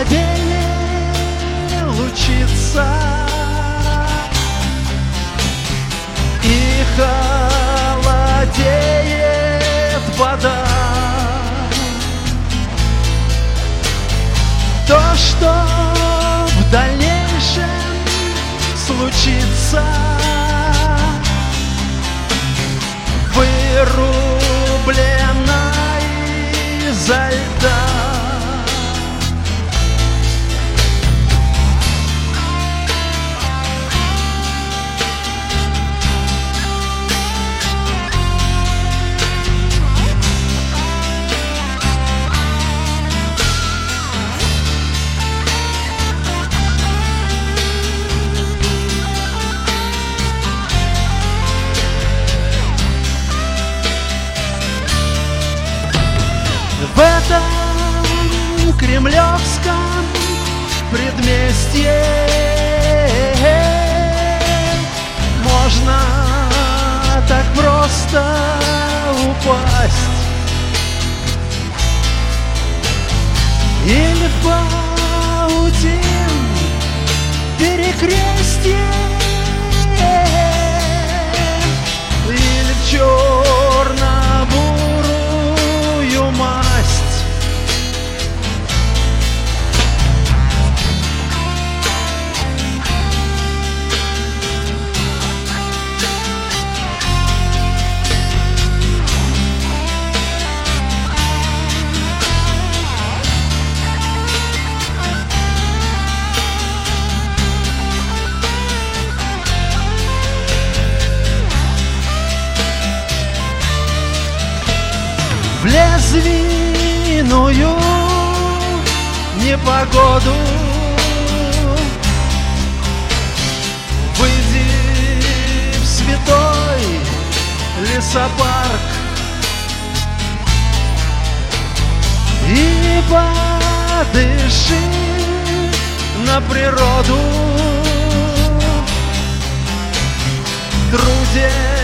холоднее лучится, и холодеет вода. То, что в дальнейшем случится, вырублено изо льда. В этом кремлевском предместье можно так просто упасть или в паутин перекрестье, или в черно-бурую масть. В лезвийную непогоду выйди в святой лесопарк и подыши на природу. В труде